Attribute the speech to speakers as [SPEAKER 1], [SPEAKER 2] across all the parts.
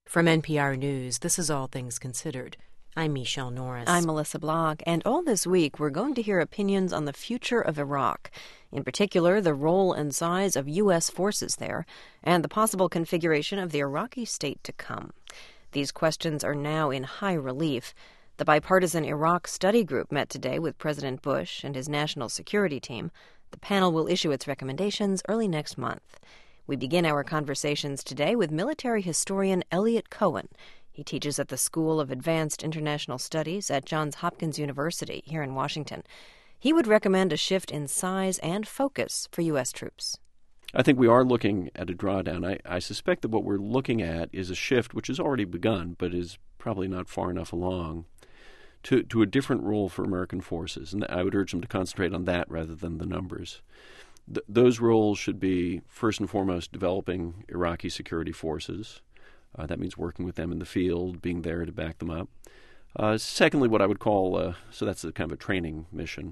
[SPEAKER 1] From NPR News, this is All Things Considered. I'm Michelle Norris.
[SPEAKER 2] I'm Melissa Block, and all this week we're going to hear opinions on the future of Iraq, in particular the role and size of U.S. forces there, and the possible configuration of the Iraqi state to come. These questions are now in high relief. The bipartisan Iraq study group met today with President Bush and his national security team. The panel will issue its recommendations early next month. We begin our conversations today with military historian Elliot Cohen. He teaches at the School of Advanced International Studies at Johns Hopkins University here in Washington. He would recommend a shift in size and focus for U.S. troops.
[SPEAKER 3] I think we are looking at a drawdown. I suspect that what we're looking at is a shift, which has already begun, but is probably not far enough along, to a different role for American forces. And I would urge them to concentrate on that rather than the numbers. Those roles should be, first and foremost, developing Iraqi security forces. That means working with them in the field, being there to back them up. Secondly, what I would call, so that's a kind of a training mission,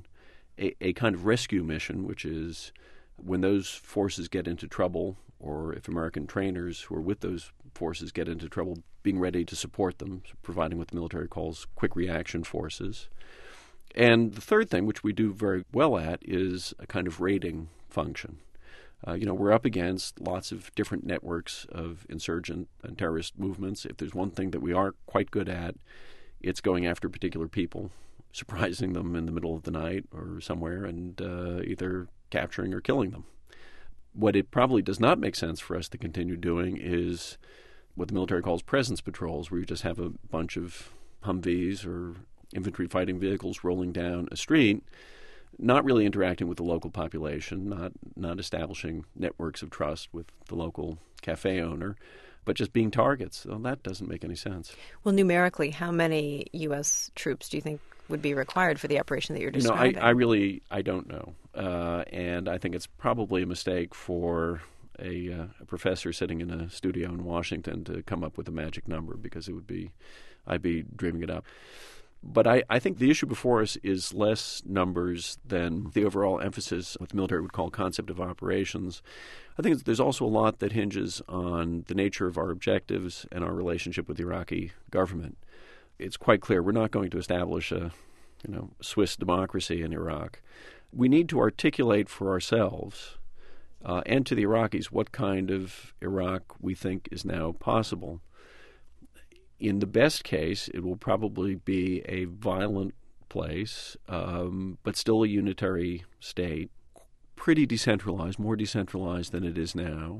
[SPEAKER 3] a kind of rescue mission, which is when those forces get into trouble, or if American trainers who are with those forces get into trouble, being ready to support them, providing what the military calls quick reaction forces. And the third thing, which we do very well at, is a kind of raiding function. We're up against lots of different networks of insurgent and terrorist movements. If there's one thing that we are quite good at, it's going after particular people, surprising them in the middle of the night or somewhere, and either capturing or killing them. What it probably does not make sense for us to continue doing is what the military calls presence patrols, where you just have a bunch of Humvees or infantry fighting vehicles rolling down a street, not really interacting with the local population, not establishing networks of trust with the local cafe owner, but just being targets. Well, that doesn't make any sense.
[SPEAKER 2] Well, numerically, how many U.S. troops do you think would be required for the operation that you're describing?
[SPEAKER 3] I don't know. And I think it's probably a mistake for a professor sitting in a studio in Washington to come up with a magic number, because I'd be dreaming it up. But I think the issue before us is less numbers than the overall emphasis, what the military would call concept of operations. I think there's also a lot that hinges on the nature of our objectives and our relationship with the Iraqi government. It's quite clear we're not going to establish a Swiss democracy in Iraq. We need to articulate for ourselves and to the Iraqis what kind of Iraq we think is now possible. In the best case, it will probably be a violent place, but still a unitary state, pretty decentralized, more decentralized than it is now,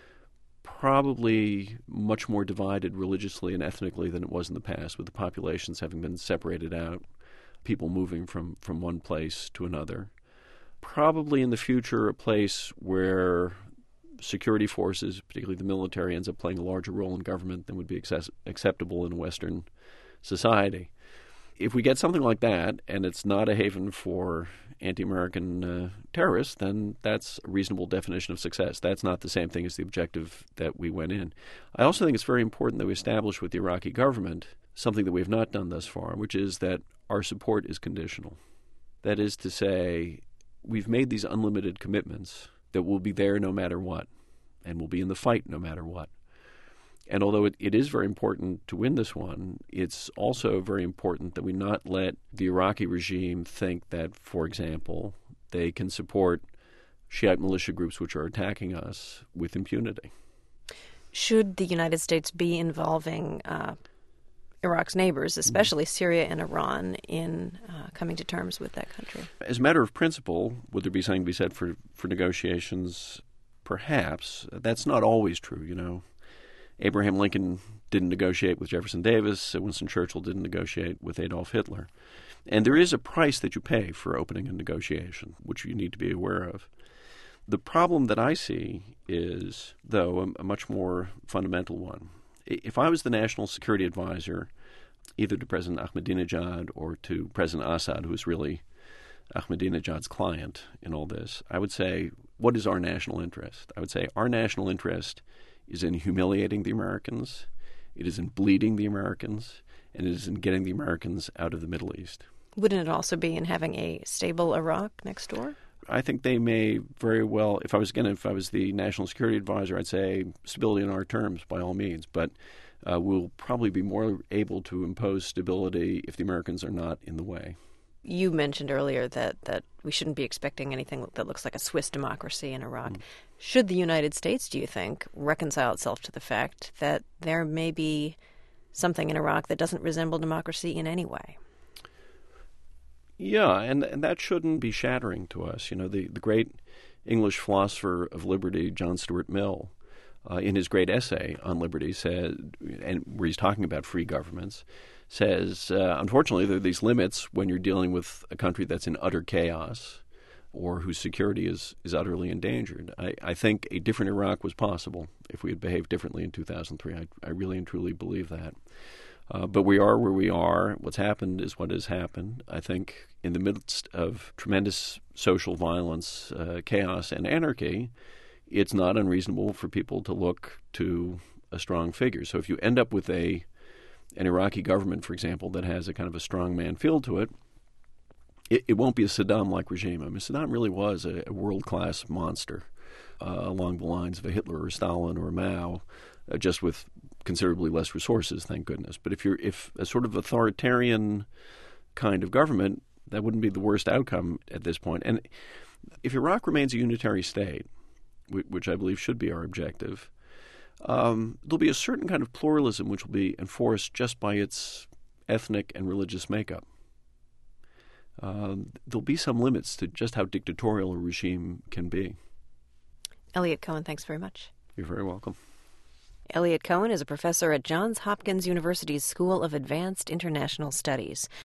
[SPEAKER 3] probably much more divided religiously and ethnically than it was in the past, with the populations having been separated out, people moving from one place to another. Probably in the future a place where security forces, particularly the military, ends up playing a larger role in government than would be acceptable in Western society. If we get something like that, and it's not a haven for anti-American terrorists, then that's a reasonable definition of success. That's not the same thing as the objective that we went in. I also think it's very important that we establish with the Iraqi government something that we have not done thus far, which is that our support is conditional. That is to say, we've made these unlimited commitments that will be there no matter what, and will be in the fight no matter what. And although it is very important to win this one, it's also very important that we not let the Iraqi regime think that, for example, they can support Shiite militia groups which are attacking us with impunity.
[SPEAKER 2] Should the United States be involving Iraq's neighbors, especially Syria and Iran, in coming to terms with that country?
[SPEAKER 3] As a matter of principle, would there be something to be said for negotiations? Perhaps. That's not always true, Abraham Lincoln didn't negotiate with Jefferson Davis. Winston Churchill didn't negotiate with Adolf Hitler. And there is a price that you pay for opening a negotiation, which you need to be aware of. The problem that I see is, though, a much more fundamental one. If I was the national security advisor, either to President Ahmadinejad or to President Assad, who is really Ahmadinejad's client in all this, I would say, what is our national interest? I would say our national interest is in humiliating the Americans, it is in bleeding the Americans, and it is in getting the Americans out of the Middle East.
[SPEAKER 2] Wouldn't it also be in having a stable Iraq next door?
[SPEAKER 3] I think they may very well, if I was the national security advisor, I'd say stability on our terms by all means. But we'll probably be more able to impose stability if the Americans are not in the way.
[SPEAKER 2] You mentioned earlier that we shouldn't be expecting anything that looks like a Swiss democracy in Iraq. Should the United States, do you think, reconcile itself to the fact that there may be something in Iraq that doesn't resemble democracy in any way?
[SPEAKER 3] Yeah, and that shouldn't be shattering to us. You know, the great English philosopher of liberty, John Stuart Mill, in his great essay on liberty, said, and where he's talking about free governments, says, unfortunately, there are these limits when you're dealing with a country that's in utter chaos or whose security is utterly endangered. I think a different Iraq was possible if we had behaved differently in 2003. I really and truly believe that. But we are where we are. What's happened is what has happened. I think in the midst of tremendous social violence, chaos, and anarchy, it's not unreasonable for people to look to a strong figure. So if you end up with an Iraqi government, for example, that has a kind of a strongman feel to it, it won't be a Saddam-like regime. I mean, Saddam really was a world-class monster along the lines of a Hitler or Stalin or Mao, just with considerably less resources, thank goodness. But if a sort of authoritarian kind of government, that wouldn't be the worst outcome at this point. And if Iraq remains a unitary state, which I believe should be our objective, there'll be a certain kind of pluralism which will be enforced just by its ethnic and religious makeup. There'll be some limits to just how dictatorial a regime can be.
[SPEAKER 2] Eliot Cohen, thanks very much.
[SPEAKER 3] You're very welcome.
[SPEAKER 2] Eliot Cohen is a professor at Johns Hopkins University's School of Advanced International Studies.